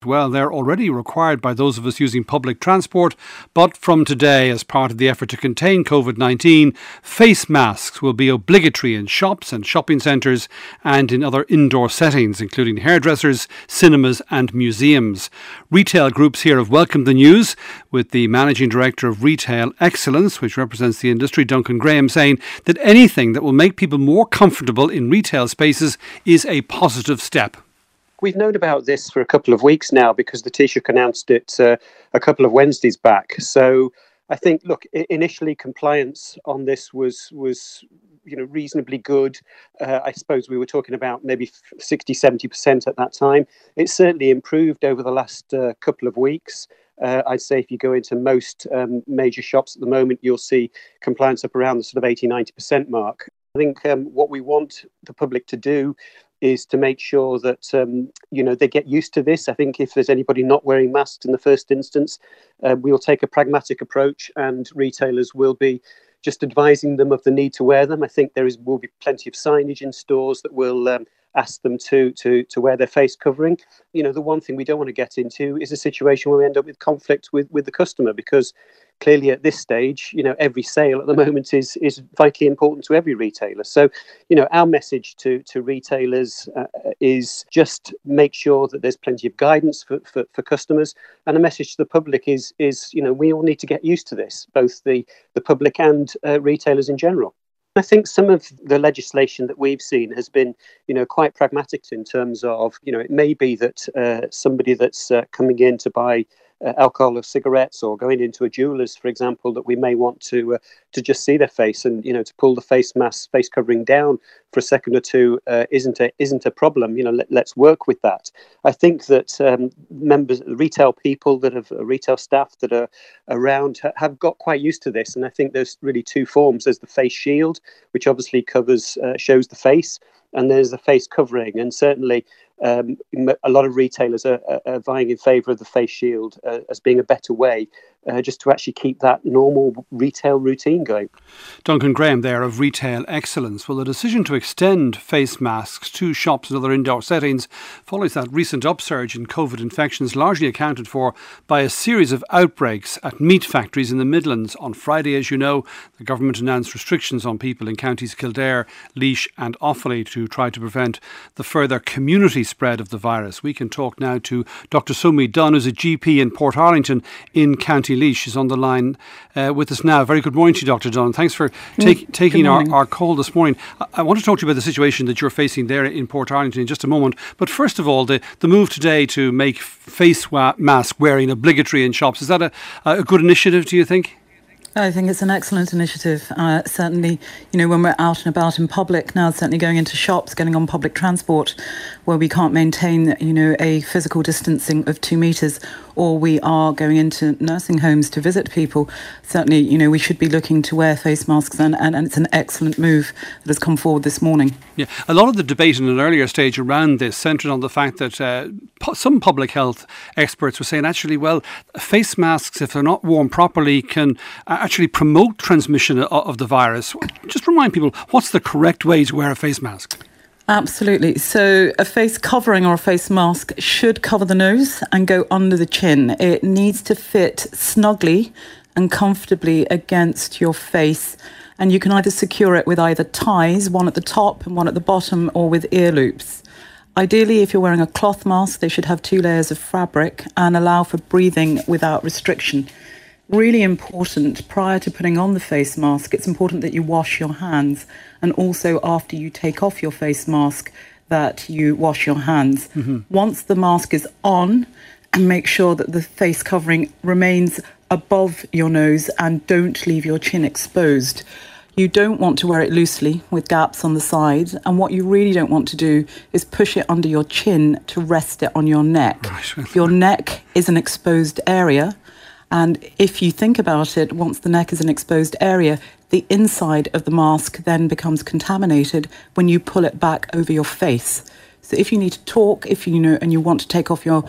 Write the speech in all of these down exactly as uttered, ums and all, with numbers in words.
Well, they're already required by those of us using public transport, but from today, as part of the effort to contain COVID nineteen, face masks will be obligatory in shops and shopping centres and in other indoor settings, including hairdressers, cinemas and museums. Retail groups here have welcomed the news, with the Managing Director of Retail Excellence, which represents the industry, Duncan Graham, saying that anything that will make people more comfortable in retail spaces is a positive step. We've known about this for a couple of weeks now because the Taoiseach announced it uh, a couple of Wednesdays back. So I think, look, initially compliance on this was was you know reasonably good. Uh, I suppose we were talking about maybe sixty, seventy percent at that time. It's certainly improved over the last uh, couple of weeks. Uh, I'd say if you go into most um, major shops at the moment, you'll see compliance up around the sort of eighty, ninety percent mark. I think um, what we want the public to do is to make sure that, um, you know, they get used to this. I think if there's anybody not wearing masks in the first instance, uh, we'll take a pragmatic approach and retailers will be just advising them of the need to wear them. I think there is will be plenty of signage in stores that will um, ask them to, to, to wear their face covering. You know, the one thing we don't want to get into is a situation where we end up with conflict with, with the customer, because clearly at this stage, you know, every sale at the moment is is vitally important to every retailer. So, you know, our message to, to retailers uh, is just make sure that there's plenty of guidance for, for, for customers. And the message to the public is, is, you know, we all need to get used to this, both the, the public and uh, retailers in general. I think some of the legislation that we've seen has been, you know, quite pragmatic in terms of, you know, it may be that uh, somebody that's uh, coming in to buy uh, alcohol or cigarettes or going into a jeweller's, for example, that we may want to uh, to just see their face and, you know, to pull the face mask, face covering down for a second or two uh, isn't a isn't a problem. You know, let, let's work with that. I think that um, members, retail people that have uh, retail staff that are around ha- have got quite used to this. And I think there's really two forms. There's the face shield, which obviously covers uh, shows the face, and there's the face covering. And certainly um, a lot of retailers are, are, are vying in favour of the face shield uh, as being a better way uh, just to actually keep that normal retail routine going. Duncan Graham there of Retail Excellence. Well, the decision to extend face masks to shops and other indoor settings follows that recent upsurge in COVID infections, largely accounted for by a series of outbreaks at meat factories in the Midlands. On Friday, as you know, the government announced restrictions on people in counties Kildare, Laois and Offaly to try to prevent the further community spread of the virus. We can talk now to Doctor Sumi Dunn, who's a G P in Portarlington in County Laois. She's on the line uh, with us now. Very good morning to you, Doctor Dunn. Thanks for take, taking our, our call this morning. I, I want to talk to you about the situation that you're facing there in Portarlington in just a moment. But first of all, the, the move today to make face wa- mask wearing obligatory in shops, is that a, a good initiative, do you think? I think it's an excellent initiative. Uh, certainly, you know, when we're out and about in public now, certainly going into shops, getting on public transport where we can't maintain, you know, a physical distancing of two metres, or we are going into nursing homes to visit people, certainly, you know, we should be looking to wear face masks, and, and, and it's an excellent move that has come forward this morning. Yeah, a lot of the debate in an earlier stage around this centred on the fact that uh, pu- some public health experts were saying, actually, well, face masks, if they're not worn properly, can actually promote transmission of, of the virus. Just remind people, what's the correct way to wear a face mask? Absolutely. So a face covering or a face mask should cover the nose and go under the chin. It needs to fit snugly and comfortably against your face. And you can either secure it with either ties, one at the top and one at the bottom, or with ear loops. Ideally, if you're wearing a cloth mask, they should have two layers of fabric and allow for breathing without restriction. Really important, prior to putting on the face mask, it's important that you wash your hands, and also after you take off your face mask, that you wash your hands. Mm-hmm. Once the mask is on, and make sure that the face covering remains above your nose and don't leave your chin exposed. You don't want to wear it loosely with gaps on the side, and what you really don't want to do is push it under your chin to rest it on your neck. Right. Your neck is an exposed area. And if you think about it, once the neck is an exposed area, the inside of the mask then becomes contaminated when you pull it back over your face. So if you need to talk, if you know, and you want to take off your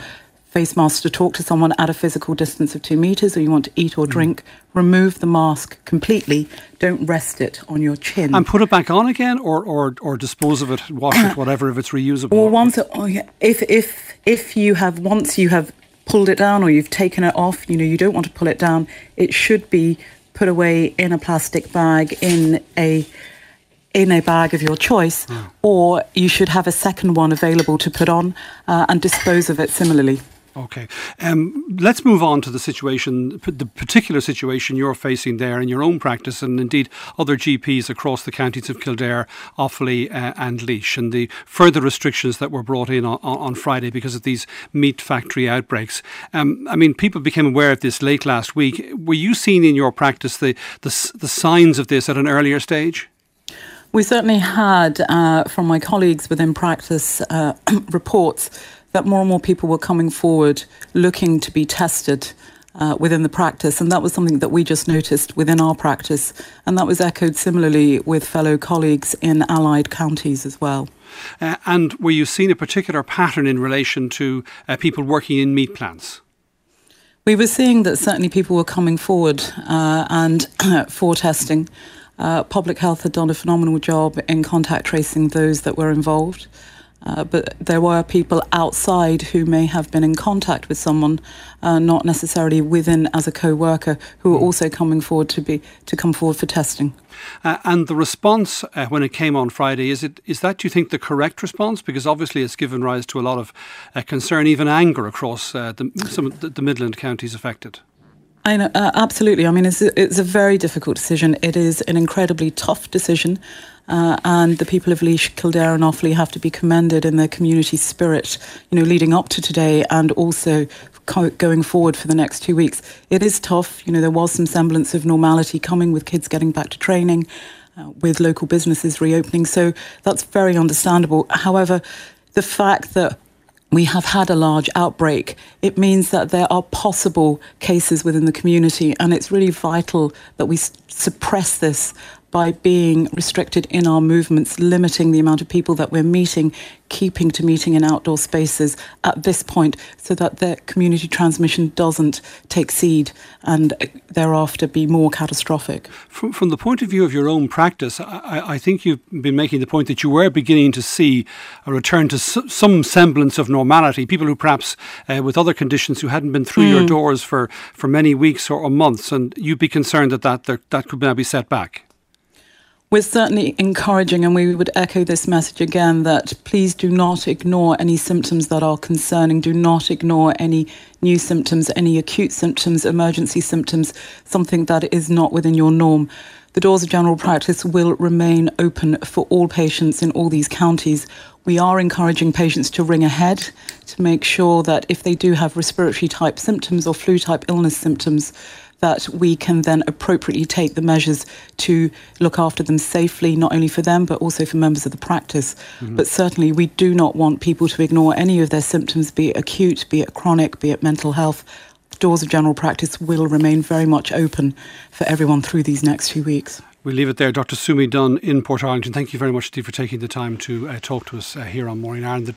face masks to talk to someone at a physical distance of two metres, or you want to eat or drink, mm. remove the mask completely. Don't rest it on your chin. And put it back on again, or or, or dispose of it, wash it, whatever, if it's reusable. Or once, it, oh yeah, if if if you have once you have pulled it down or you've taken it off, you know, you don't want to pull it down. It should be put away in a plastic bag in a in a bag of your choice, mm. or you should have a second one available to put on uh, and dispose of it similarly. Okay. Um, let's move on to the situation, the particular situation you're facing there in your own practice, and indeed other G Ps across the counties of Kildare, Offaly uh, and Laois, and the further restrictions that were brought in on, on Friday because of these meat factory outbreaks. Um, I mean, people became aware of this late last week. Were you seeing in your practice the, the, the signs of this at an earlier stage? We certainly had, uh, from my colleagues within practice, uh, reports that more and more people were coming forward looking to be tested uh, within the practice. And that was something that we just noticed within our practice. And that was echoed similarly with fellow colleagues in allied counties as well. Uh, and were you seeing a particular pattern in relation to uh, people working in meat plants? We were seeing that certainly people were coming forward uh, and for testing. Uh, Public Health had done a phenomenal job in contact tracing those that were involved. Uh, but there were people outside who may have been in contact with someone, uh, not necessarily within as a co-worker, who were also coming forward to be to come forward for testing. Uh, and the response uh, when it came on Friday, is it is that, do you think, the correct response? Because obviously it's given rise to a lot of uh, concern, even anger across uh, the, some of the, the Midland counties affected. I know, uh, absolutely. I mean, it's a, it's a very difficult decision. It is an incredibly tough decision. Uh, and the people of Laois, Kildare and Offaly have to be commended in their community spirit, you know, leading up to today and also co- going forward for the next two weeks. It is tough. You know, there was some semblance of normality coming with kids getting back to training, uh, with local businesses reopening. So that's very understandable. However, the fact that we have had a large outbreak, it means that there are possible cases within the community, and it's really vital that we s- suppress this by being restricted in our movements, limiting the amount of people that we're meeting, keeping to meeting in outdoor spaces at this point so that the community transmission doesn't take seed and thereafter be more catastrophic. From, from the point of view of your own practice, I, I think you've been making the point that you were beginning to see a return to s- some semblance of normality. People who perhaps uh, with other conditions who hadn't been through mm. your doors for, for many weeks or, or months, and you'd be concerned that that, there, that could now be set back. We're certainly encouraging, and we would echo this message again, that please do not ignore any symptoms that are concerning. Do not ignore any new symptoms, any acute symptoms, emergency symptoms, something that is not within your norm. The doors of general practice will remain open for all patients in all these counties. We are encouraging patients to ring ahead to make sure that if they do have respiratory type symptoms or flu type illness symptoms, that we can then appropriately take the measures to look after them safely, not only for them, but also for members of the practice. Mm-hmm. But certainly we do not want people to ignore any of their symptoms, be it acute, be it chronic, be it mental health. The doors of general practice will remain very much open for everyone through these next few weeks. We'll leave it there. Doctor Sumi Dunn in Portarlington, thank you very much indeed for taking the time to uh, talk to us uh, here on Morning Ireland.